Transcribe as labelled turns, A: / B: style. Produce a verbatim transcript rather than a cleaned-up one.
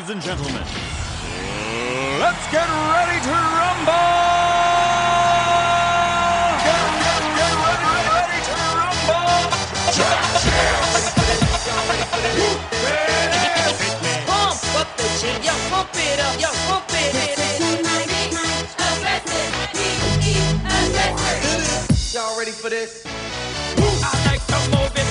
A: ladies and gentlemen. Let's get ready to rumble! Get, get, get ready, ready to rumble!
B: Pump up the jam, yo, pump it up, yo, pump it. Y'all ready for this?
C: I like to move it.